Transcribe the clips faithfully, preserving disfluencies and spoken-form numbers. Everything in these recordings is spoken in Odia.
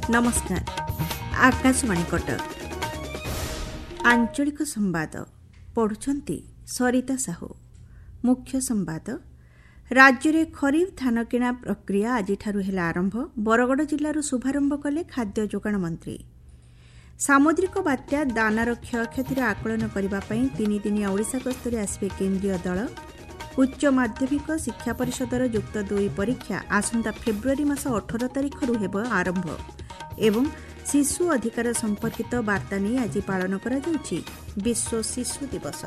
नमस्कार। आकाशवाणी कटक आंचलिक संवाद पढ़ुछंती सरिता साहू। मुख्य संवाद। राज्य में खरीफ धान किणा प्रक्रिया आज आरंभ। बरगड़ जिल्लार शुभारंभ कले खाद्य जोगाण मंत्री। सामुद्रिक बात्या दानार क्षयक्षतिर आकलन करने तीन दिनिया ओडिशा गस्तरे आसवे केन्द्रीय दल। उच्च माध्यमिक शिक्षा परिषदर युक्त दुई परीक्षा आसंता फेब्रुआरी मास अठारह तारिख हेब आरंभ एवं शिशु अधिकार संपर्कित वार्ता नहीं आज पालन करा जाउछि विश्व शिशु दिवस।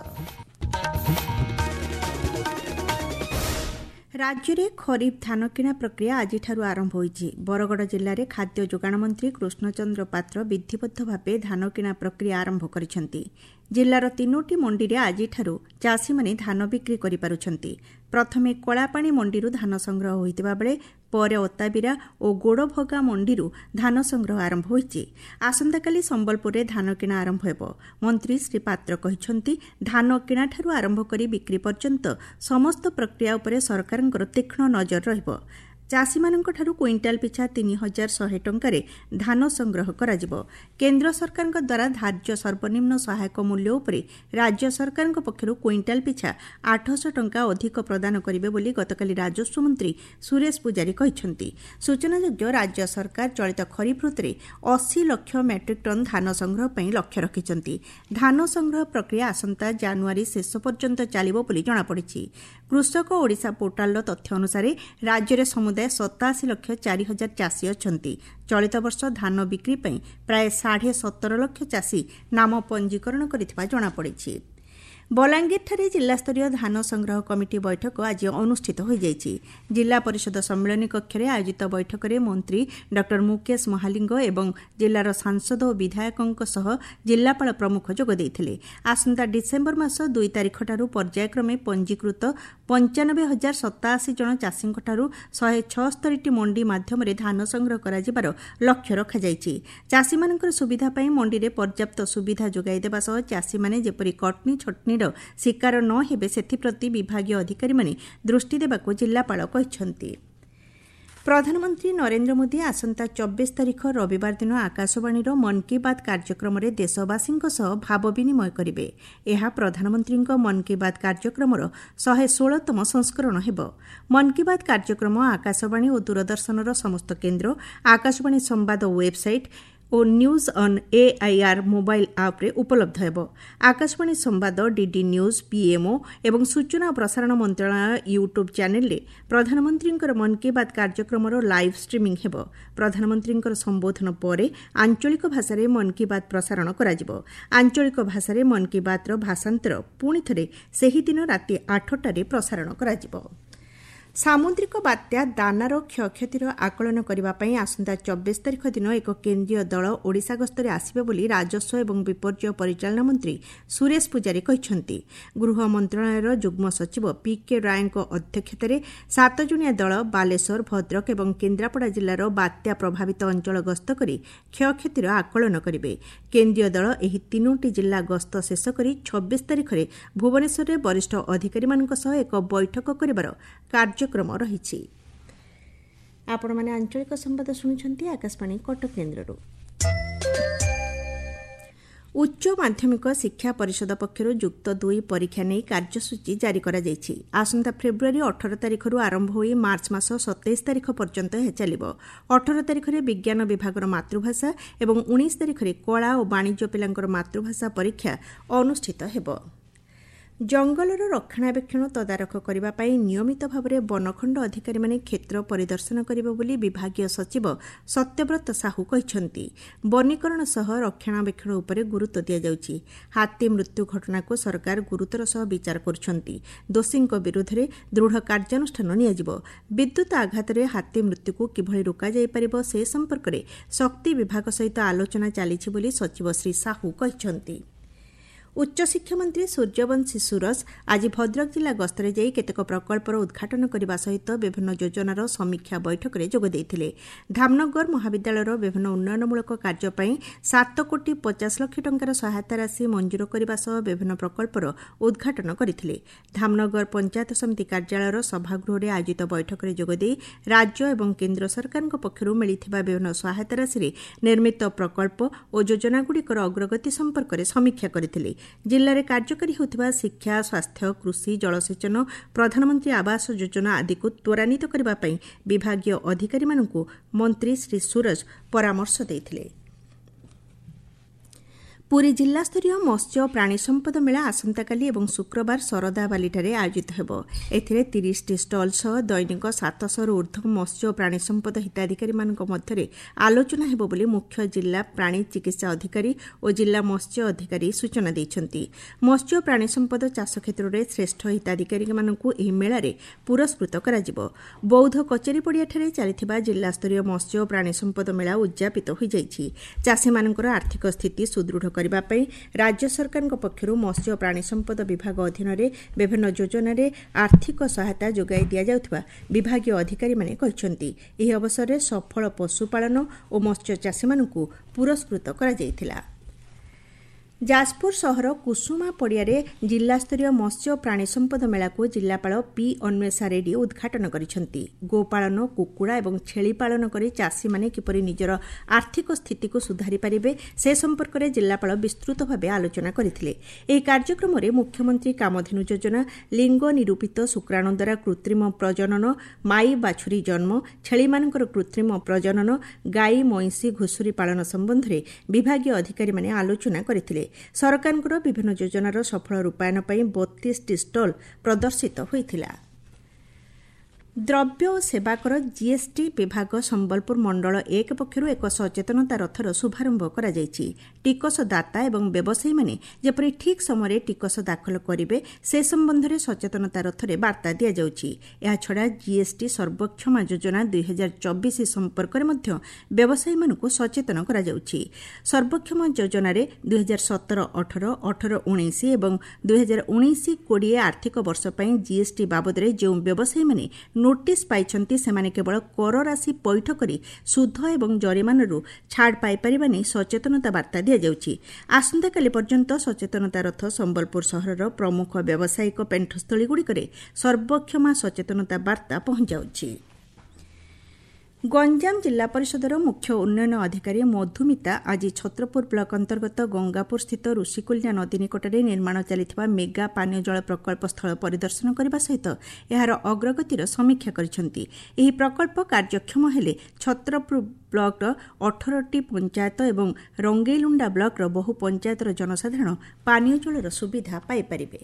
राज्य में खरीफ धान किणा प्रक्रिया आज आरंभ होइछि। बरगड़ जिले में खाद्य जोगाण मंत्री कृष्णचंद्र पात्र विधिबद्ध भावे धान किणा प्रक्रिया आरंभ करिसेंति। जिलार तीनोटी मंडी में आज चाषी माने धान बिक्री करि पारुछंती। प्रथमे कलापाणी मंडी धान संग्रह होइतिबा बेले पर ओताबिरा और गोड़भगा मंडी धान संग्रह आरंभ होइछि। आसंताकाली संबलपुर में धान किणा आरंभ हेबो। मंत्री श्री पात्र कहिसंती धान किणा ठारू आरंभ करी बिक्री पर्यंत समस्त प्रक्रिया उपरे सरकारंकर तीक्ष्ण नजर रहिबो। चाषी मानक ठारू क्विंटाल पिछा तीन हजार शहे टंकार धान संग्रह करा जिवो। केन्द्र सरकार द्वारा धार्य सर्वनिम्न सहायक मूल्य उपरे राज्य सरकार पक्षरु क्विंटाल पिछा आठश टंका अधिक प्रदान करिवे बोली गतकाली राजस्व मंत्री सुरेश पुजारी कहिसंती। सूचनायोग्य राज्य सरकार चलित खरीफ ऋतुरे अस्सी लाख मेट्रिक टन धान संग्रह पई लक्ष्य रखिसंती। धान संग्रह प्रक्रिया आसंता जनवरी शेष पर्यंत चलिबो बोली जणा पड़िछि। कृषक ओडिशा पोर्टाल तथ्य अनुसार राज्य में समुदाय सताशी लक्ष चारि हजार चाषी अछंती। चलित वर्ष धान बिक्री पई प्राय साढ़े सतर लक्ष चाषी नाम पंजीकरण करिथिबा जणा पड़िछि। बलांगीर जिलास्तरीय धान संग्रह कमिटी बैठक आज अनुष्ठित हो जाइछि। जिला परिषद सम्मेलन कक्ष में आयोजित बैठक में मंत्री डॉ मुकेश महालिंग एवं जिलार सांसद और विधायकों सह जिलापाल प्रमुख जोग देइथिले। आसंता डिसेम्बर मास दुई तारिख ठारू पर्यायक्रमे पंजीकृत पंचानबे हजार सताशी जन चाषी शहे छस्तरी मंडी माध्यम धान संग्रह कर लक्ष्य रखाଯାଇଛି। चाषी मानकर सुविधा पाई मंडी में पर्याप्त सुविधा जोगाई देबा सह चाषी माने जेपरि कटनी छटनी शिकार न हेबे सेथिप्रति विभागीय अधिकारी माने दृष्टि देबाको जिल्लापाल कहिसंती। प्रधानमंत्री नरेंद्र मोदी आसंता चौबीस तारिख रविवार दिन आकाशवाणी मन की बात कार्यक्रम में देशवासी भाव विनिमय करेंगे। यह प्रधानमंत्री मन की बात कार्यक्रम शहे षोलतम संस्करण हेब। मन की बात कार्यक्रम आकाशवाणी और दूरदर्शन समस्त केन्द्र आकाशवाणी संवाद वेबसाइट और न्यूज ऑन एआईआर मोबाइल आप रे उपलब्ध हेबो। आकाशवाणी संवाद डीडी न्यूज पीएमओ एवं सूचना और प्रसारण मंत्रालय यूट्यूब चैनल रे प्रधानमंत्री मन की बात कार्यक्रम लाइव स्ट्रीमिंग हेबो। प्रधानमंत्री संबोधन पर आंचलिक भाषा रे मन की बात प्रसारण करा जिवो। आंचलिक भाषा रे मन की बात रो भाषांतर पुणी थरे सेही दिन राति आठटा रे प्रसारण करा जिवो। सामुद्रिक बात्या दानार क्षयक्षतिर आकलन करने आसंता चौबीस तारिख दिन एक केन्द्रीय दल ओडिशा गस्तरे आसिबे बोली राजस्व एवं विपर्यय परिचालना मंत्री सुरेश पुजारी कहिसंती। गृह मंत्रालयर युग्म सचिव पीके रायଙ୍କ अध्यक्षतार सात जणिया दल बालेश्वर भद्रक एवं केन्द्रापड़ा जिलार बात्या प्रभावित अंचल गस्त करी क्षयक्षतिर आकलन करिवे। केन्द्रीय दल एही तीनोटी जिला गस्त शेष करी छब्बीस तारिख में भुवनेश्वर में वरिष्ठ अधिकारीମାନଙ୍କ सह एक बैठक करिबार कार्यक्रम रहिछि। आपण माने आंचलिक संवाद सुनिछंती आकाशवाणी कटक केन्द्रରୁ। उच्च माध्यमिक शिक्षा परिषद पक्षर युक्त दुई परीक्षा नहीं कार्यसूची जारी करा जायछि। आसंता फेब्रुआरी अठारह तारिख आरंभ होई मार्च मास सत्ताईस तारिख पर्यंत यह चलिबो। अठारह तारिख विज्ञान विभागर मातृभाषा एवं उन्नीस तारिख कला और वाणिज्य पिलांकर मातृभाषा परीक्षा अनुष्ठित हेबो। जंगलर रक्षणाबेक्षण तदारख करने नियमित भाव में वनखंड अधिकारी माने क्षेत्र परिदर्शन करिबे बोली विभागीय सचिव सत्यव्रत साहू कहिसंती। वनीकरण सह रक्षणाबेक्षण उपरे गुरुत्व दिया जाउछि। हाथी मृत्यु घटना को सरकार गुरुतर सह विचार करुछंती। दोषी विरुद्ध में दृढ़ कार्यानुष्ठान नियाजिबो। विद्युत आघात में हाथी मृत्यु को किभଳି रोका जाय परिबो से संपर्क में शक्ति विभाग सहित आलोचना चली बोली सचिव श्री साहू कहिसंती। ଉଚ୍ଚଶିକ୍ଷା ମନ୍ତ୍ରୀ ସୂର୍ଯ୍ୟବଂଶୀ ସୁରଜ ଆଜି ଭଦ୍ରକ ଜିଲ୍ଲା ଗସ୍ତରେ ଯାଇ କେତେକ ପ୍ରକଳ୍ପର ଉଦ୍ଘାଟନ କରିବା ସହିତ ବିଭିନ୍ନ ଯୋଜନାର ସମୀକ୍ଷା ବୈଠକରେ ଯୋଗ ଦେଇଥିଲେ। ଧାମନଗର ମହାବିଦ୍ୟାଳୟର ବିଭିନ୍ନ ଉନ୍ନୟନମୂଳକ କାର୍ଯ୍ୟ ପାଇଁ ସାତ କୋଟି ପଚାଶ ଲକ୍ଷ ଟଙ୍କାର ସହାୟତା ରାଶି ମଞ୍ଜୁର କରିବା ସହ ବିଭିନ୍ନ ପ୍ରକଳ୍ପର ଉଦ୍ଘାଟନ କରିଥିଲେ। ଧାମନଗର ପଞ୍ଚାୟତ ସମିତି କାର୍ଯ୍ୟାଳୟର ସଭାଗୃହରେ ଆୟୋଜିତ ବୈଠକରେ ଯୋଗଦେଇ ରାଜ୍ୟ ଏବଂ କେନ୍ଦ୍ର ସରକାରଙ୍କ ପକ୍ଷରୁ ମିଳିଥିବା ବିଭିନ୍ନ ସହାୟତା ରାଶିରେ ନିର୍ମିତ ପ୍ରକଳ୍ପ ଓ ଯୋଜନାଗୁଡ଼ିକର ଅଗ୍ରଗତି ସମ୍ପର୍କରେ ସମୀକ୍ଷା କରିଥିଲେ। ଜିଲ୍ଲାରେ କାର୍ଯ୍ୟକାରୀ ହେଉଥିବା ଶିକ୍ଷା, ସ୍ୱାସ୍ଥ୍ୟ, କୃଷି, ଜଳସେଚନ, ପ୍ରଧାନମନ୍ତ୍ରୀ ଆବାସ ଯୋଜନା ଆଦିକୁ ତ୍ୱରାନ୍ୱିତ କରିବା ପାଇଁ ବିଭାଗୀୟ ଅଧିକାରୀମାନଙ୍କୁ ମନ୍ତ୍ରୀ ଶ୍ରୀ ସୁରଜ ପରାମର୍ଶ ଦେଇଥିଲେ। ପୁରୀ ଜିଲ୍ଲାସ୍ତରୀୟ ମତ୍ସ୍ୟ ଓ ପ୍ରାଣୀ ସମ୍ପଦ ମେଳା ଆସନ୍ତାକାଲି ଏବଂ ଶୁକ୍ରବାର ଶରଦାବାଲିଠାରେ ଆୟୋଜିତ ହେବ। ଏଥିରେ ତିରିଶଟି ଷ୍ଟଲ୍ ସହ ଦୈନିକ ସାତଶହରୁ ଊର୍ଦ୍ଧ୍ୱ ମତ୍ସ୍ୟ ଓ ପ୍ରାଣୀ ସମ୍ପଦ ହିତାଧିକାରୀମାନଙ୍କ ମଧ୍ୟରେ ଆଲୋଚନା ହେବ ବୋଲି ମୁଖ୍ୟ ଜିଲ୍ଲା ପ୍ରାଣୀ ଚିକିତ୍ସା ଅଧିକାରୀ ଓ ଜିଲ୍ଲା ମତ୍ସ୍ୟ ଅଧିକାରୀ ସୂଚନା ଦେଇଛନ୍ତି। ମତ୍ସ୍ୟ ଓ ପ୍ରାଣୀ ସମ୍ପଦ ଚାଷ କ୍ଷେତ୍ରରେ ଶ୍ରେଷ୍ଠ ହିତାଧିକାରୀମାନଙ୍କୁ ଏହି ମେଳାରେ ପୁରସ୍କୃତ କରାଯିବ। ବୌଦ୍ଧ କଚେରୀ ପଡ଼ିଆଠାରେ ଚାଲିଥିବା ଜିଲ୍ଲାସ୍ତରୀୟ ମତ୍ସ୍ୟ ଓ ପ୍ରାଣୀ ସମ୍ପଦ ମେଳା ଉଦ୍ଯାପିତ ହୋଇଯାଇଛି। ଚାଷୀମାନଙ୍କର ଆର୍ଥିକ ସ୍ଥିତି ସୁଦୃଢ଼ କରିବା ପାଇଁ ରାଜ୍ୟ ସରକାରଙ୍କ ପକ୍ଷରୁ ମତ୍ସ୍ୟ ଓ ପ୍ରାଣୀ ସମ୍ପଦ ବିଭାଗ ଅଧୀନରେ ବିଭିନ୍ନ ଯୋଜନାରେ ଆର୍ଥିକ ସହାୟତା ଯୋଗାଇ ଦିଆଯାଉଥିବା ବିଭାଗୀୟ ଅଧିକାରୀମାନେ କହିଛନ୍ତି। ଏହି ଅବସରରେ ସଫଳ ପଶୁପାଳନ ଓ ମତ୍ସ୍ୟ ଚାଷୀମାନଙ୍କୁ ପୁରସ୍କୃତ କରାଯାଇଥିଲା। ଯାଜପୁର ସହର କୁସୁମା ପଡ଼ିଆରେ ଜିଲ୍ଲାସ୍ତରୀୟ ମତ୍ସ୍ୟ ଓ ପ୍ରାଣୀ ସମ୍ପଦ ମେଳାକୁ ଜିଲ୍ଲାପାଳ ପି ଅନ୍ୱେଷା ରେଡ୍ଡି ଉଦ୍ଘାଟନ କରିଛନ୍ତି। ଗୋପାଳନ, କୁକୁଡ଼ା ଏବଂ ଛେଳି ପାଳନ କରି ଚାଷୀମାନେ କିପରି ନିଜର ଆର୍ଥିକ ସ୍ଥିତିକୁ ସୁଧାରି ପାରିବେ ସେ ସମ୍ପର୍କରେ ଜିଲ୍ଲାପାଳ ବିସ୍ତୃତ ଭାବେ ଆଲୋଚନା କରିଥିଲେ। ଏହି କାର୍ଯ୍ୟକ୍ରମରେ ମୁଖ୍ୟମନ୍ତ୍ରୀ କାମଧେନୁ ଯୋଜନା, ଲିଙ୍ଗ ନିରୂପିତ ଶୁକ୍ରାଣୁ ଦ୍ୱାରା କୃତ୍ରିମ ପ୍ରଜନନ, ମାଇ ବାଛୁରୀ ଜନ୍ମ, ଛେଳିମାନଙ୍କର କୃତ୍ରିମ ପ୍ରଜନନ, ଗାଈ, ମଇଁଷି, ଘୁଷୁରୀ ପାଳନ ସମ୍ବନ୍ଧରେ ବିଭାଗୀୟ ଅଧିକାରୀମାନେ ଆଲୋଚନା କରିଥିଲେ। ସରକାରଙ୍କର ବିଭିନ୍ନ ଯୋଜନାର ସଫଳ ରୂପାୟନ ପାଇଁ ବତିଶଟି ଷ୍ଟଲ୍ ପ୍ରଦର୍ଶିତ ହୋଇଥିଲା। ଦ୍ରବ୍ୟ ଓ ସେବାକର ଜିଏସ୍ଟି ବିଭାଗ ସମ୍ବଲପୁର ମଣ୍ଡଳ ଏକ ପକ୍ଷରୁ ଏକ ସଚେତନତା ରଥର ଶୁଭାରମ୍ଭ କରାଯାଇଛି। ଟିକସଦାତା ଏବଂ ବ୍ୟବସାୟୀମାନେ ଯେପରି ଠିକ୍ ସମୟରେ ଟିକସ ଦାଖଲ କରିବେ ସେ ସମ୍ବନ୍ଧରେ ସଚେତନତା ରଥରେ ବାର୍ତ୍ତା ଦିଆଯାଉଛି। ଏହାଛଡ଼ା ଜିଏସ୍ଟି ସର୍ବକ୍ଷମା ଯୋଜନା ଦୁଇ ହଜାର ଚବିଶ ସମ୍ପର୍କରେ ମଧ୍ୟ ବ୍ୟବସାୟୀମାନଙ୍କୁ ସଚେତନ କରାଯାଉଛି। ସର୍ବକ୍ଷମ ଯୋଜନାରେ ଦୁଇ ହଜାର ସତର ଅଠର, ଅଠର ଉଣେଇଶ ଏବଂ ଦୁଇ ହଜାର ଉଣେଇଶ କୋଡ଼ିଏ ଆର୍ଥିକ ବର୍ଷ ପାଇଁ ଜିଏସ୍ଟି ବାବଦରେ ଯେଉଁ ବ୍ୟବସାୟୀମାନେ ନୋଟିସ୍ ପାଇଛନ୍ତି ସେମାନେ କେବଳ କର ରାଶି ପୈଠ କରି ସୁଧ ଏବଂ ଜରିମାନାରୁ ଛାଡ଼ ପାଇପାରିବା ନେଇ ସଚେତନତା ବାର୍ତ୍ତା ଦିଆଯାଉଛି। ଆସନ୍ତାକାଲି ପର୍ଯ୍ୟନ୍ତ ସଚେତନତା ରଥ ସମ୍ବଲପୁର ସହରର ପ୍ରମୁଖ ବ୍ୟବସାୟିକ ପେଣ୍ଠସ୍ଥଳୀଗୁଡ଼ିକରେ ସର୍ବକ୍ଷମା ସଚେତନତା ବାର୍ତ୍ତା ପହଞ୍ଚାଉଛି। ଗଞ୍ଜାମ ଜିଲ୍ଲା ପରିଷଦର ମୁଖ୍ୟ ଉନ୍ନୟନ ଅଧିକାରୀ ମଧୁମିତା ଆଜି ଛତ୍ରପୁର ବ୍ଲକ ଅନ୍ତର୍ଗତ ଗଙ୍ଗାପୁରସ୍ଥିତ ଋଷିକୁଲ୍ୟା ନଦୀ ନିକଟରେ ନିର୍ମାଣ ଚାଲିଥିବା ମେଗା ପାନୀୟ ଜଳ ପ୍ରକଳ୍ପ ସ୍ଥଳ ପରିଦର୍ଶନ କରିବା ସହିତ ଏହାର ଅଗ୍ରଗତିର ସମୀକ୍ଷା କରିଛନ୍ତି। ଏହି ପ୍ରକଳ୍ପ କାର୍ଯ୍ୟକ୍ଷମ ହେଲେ ଛତ୍ରପୁର ବ୍ଲକର ଅଠରଟି ପଞ୍ଚାୟତ ଏବଂ ରଙ୍ଗେଇଲୁଣ୍ଡା ବ୍ଲକର ବହୁ ପଞ୍ଚାୟତର ଜନସାଧାରଣ ପାନୀୟ ଜଳର ସୁବିଧା ପାଇପାରିବେ।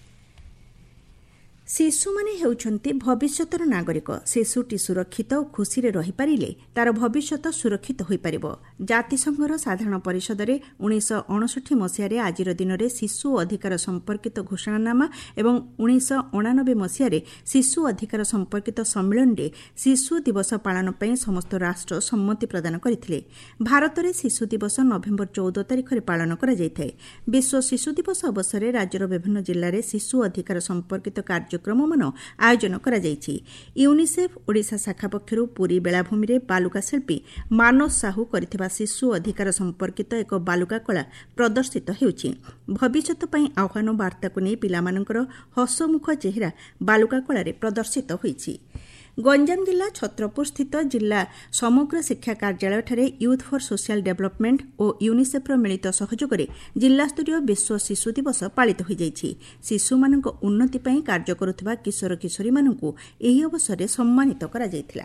ଶିଶୁମାନେ ହେଉଛନ୍ତି ଭବିଷ୍ୟତର ନାଗରିକ। ଶିଶୁଟି ସୁରକ୍ଷିତ ଓ ଖୁସିରେ ରହିପାରିଲେ ତାର ଭବିଷ୍ୟତ ସୁରକ୍ଷିତ ହୋଇପାରିବ। ଜାତିସଂଘର ସାଧାରଣ ପରିଷଦରେ ଉଣେଇଶହ ଅଣଷଠି ମସିହାରେ ଆଜିର ଦିନରେ ଶିଶୁ ଅଧିକାର ସମ୍ପର୍କିତ ଘୋଷଣାନାମା ଏବଂ ଉଣେଇଶହ ଅଣାନବେ ମସିହାରେ ଶିଶୁ ଅଧିକାର ସମ୍ପର୍କିତ ସମ୍ମିଳନୀରେ ଶିଶୁ ଦିବସ ପାଳନ ପାଇଁ ସମସ୍ତ ରାଷ୍ଟ୍ର ସମ୍ମତି ପ୍ରଦାନ କରିଥିଲେ। ଭାରତରେ ଶିଶୁ ଦିବସ ନଭେମ୍ବର ଚଉଦ ତାରିଖରେ ପାଳନ କରାଯାଇଥାଏ। ବିଶ୍ୱ ଶିଶୁ ଦିବସ ଅବସରରେ ରାଜ୍ୟର ବିଭିନ୍ନ ଜିଲ୍ଲାରେ ଶିଶୁ ଅଧିକାର ସମ୍ପର୍କିତ କାର୍ଯ୍ୟ କାର୍ଯ୍ୟକ୍ରମମାନ ଆୟୋଜନ କରାଯାଇଛି। ୟୁନିସେଫ୍ ଓଡ଼ିଶା ଶାଖା ପକ୍ଷରୁ ପୁରୀ ବେଳାଭୂମିରେ ବାଲୁକା ଶିଳ୍ପୀ ମାନସ ସାହୁ କରିଥିବା ଶିଶୁ ଅଧିକାର ସମ୍ପର୍କିତ ଏକ ବାଲୁକା କଳା ପ୍ରଦର୍ଶିତ ହେଉଛି। ଭବିଷ୍ୟତ ପାଇଁ ଆହ୍ୱାନ ବାର୍ତ୍ତାକୁ ନେଇ ପିଲାମାନଙ୍କର ହସମୁଖ ଚେହେରା ବାଲୁକା କଳାରେ ପ୍ରଦର୍ଶିତ ହୋଇଛି। ଗଞ୍ଜାମ ଜିଲ୍ଲା ଛତ୍ରପୁରସ୍ଥିତ ଜିଲ୍ଲା ସମଗ୍ର ଶିକ୍ଷା କାର୍ଯ୍ୟାଳୟଠାରେ ୟୁଥ୍ ଫର୍ ସୋସିଆଲ ଡେଭଲପମେଣ୍ଟ ଓ ୟୁନିସେଫ୍ର ମିଳିତ ସହଯୋଗରେ ଜିଲ୍ଲାସ୍ତରୀୟ ବିଶ୍ୱ ଶିଶୁ ଦିବସ ପାଳିତ ହୋଇଯାଇଛି। ଶିଶୁମାନଙ୍କ ଉନ୍ନତି ପାଇଁ କାର୍ଯ୍ୟ କରୁଥିବା କିଶୋର କିଶୋରୀମାନଙ୍କୁ ଏହି ଅବସରରେ ସମ୍ମାନିତ କରାଯାଇଥିଲା।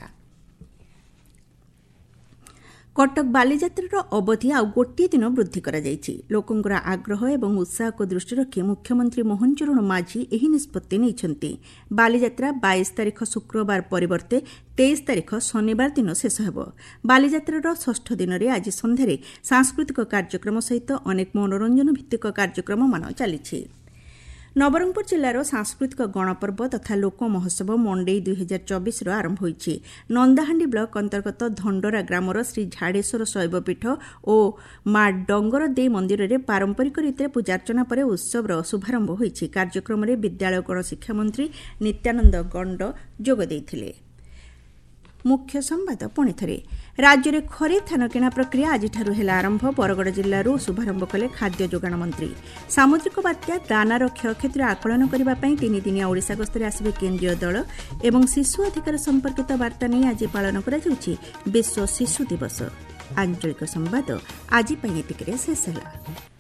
କଟକ ବାଲିଯାତ୍ରାର ଅବଧି ଆଉ ଗୋଟିଏ ଦିନ ବୃଦ୍ଧି କରାଯାଇଛି। ଲୋକଙ୍କର ଆଗ୍ରହ ଏବଂ ଉତ୍ସାହକୁ ଦୃଷ୍ଟିରେ ରଖି ମୁଖ୍ୟମନ୍ତ୍ରୀ ମୋହନ ଚରଣ ମାଝୀ ଏହି ନିଷ୍ପତ୍ତି ନେଇଛନ୍ତି। ବାଲିଯାତ୍ରା ବାଇଶ ତାରିଖ ଶୁକ୍ରବାର ପରିବର୍ତ୍ତେ ତେଇଶ ତାରିଖ ଶନିବାର ଦିନ ଶେଷ ହେବ। ବାଲିଯାତ୍ରାର ଷଷ୍ଠ ଦିନରେ ଆଜି ସନ୍ଧ୍ୟାରେ ସାଂସ୍କୃତିକ କାର୍ଯ୍ୟକ୍ରମ ସହିତ ଅନେକ ମନୋରଞ୍ଜନ ଭିତ୍ତିକ କାର୍ଯ୍ୟକ୍ରମମାନ ଚାଲିଛି। ନବରଙ୍ଗପୁର ଜିଲ୍ଲାର ସାଂସ୍କୃତିକ ଗଣପର୍ବ ତଥା ଲୋକ ମହୋତ୍ସବ ମଣ୍ଡେଇ ଦୁଇ ହଜାର ଚବିଶର ଆରମ୍ଭ ହୋଇଛି। ନନ୍ଦାହାଣ୍ଡି ବ୍ଲକ ଅନ୍ତର୍ଗତ ଧଣ୍ଡରା ଗ୍ରାମର ଶ୍ରୀ ଝାଡେଶ୍ୱର ଶୈବପୀଠ ଓ ମା ଡଙ୍ଗର ଦେଇ ମନ୍ଦିରରେ ପାରମ୍ପରିକ ରୀତିରେ ପୂଜାର୍ଚ୍ଚନା ପରେ ଉତ୍ସବର ଶୁଭାରମ୍ଭ ହୋଇଛି। କାର୍ଯ୍ୟକ୍ରମରେ ବିଦ୍ୟାଳୟ ଗଣଶିକ୍ଷାମନ୍ତ୍ରୀ ନିତ୍ୟାନନ୍ଦ ଗଣ୍ଡ ଯୋଗ ଦେଇଥିଲେ। ମୁଖ୍ୟ ସମ୍ବାଦ ପୁଣିଥରେ ରାଜ୍ୟରେ ଖରିଫ ଧାନ କିଣା ପ୍ରକ୍ରିୟା ଆଜିଠାରୁ ହେଲା ଆରମ୍ଭ। ବରଗଡ଼ ଜିଲ୍ଲାରୁ ଶୁଭାରମ୍ଭ କଲେ ଖାଦ୍ୟ ଯୋଗାଣ ମନ୍ତ୍ରୀ। ସାମୁଦ୍ରିକ ବାତ୍ୟା ଦାନାର କ୍ଷୟକ୍ଷତିର ଆକଳନ କରିବା ପାଇଁ ତିନିଦିନିଆ ଓଡ଼ିଶା ଗସ୍ତରେ ଆସିବେ କେନ୍ଦ୍ରୀୟ ଦଳ ଏବଂ ଶିଶୁ ଅଧିକାର ସମ୍ପର୍କିତ ବାର୍ତ୍ତା ନେଇ ଆଜି ପାଳନ କରାଯାଉଛି ବିଶ୍ୱ ଶିଶୁ ଦିବସ। ଆଞ୍ଚଳିକ ସମ୍ବାଦ ଆଜି ପାଇଁ ଏତିକିରେ ଶେଷ ହେଲା।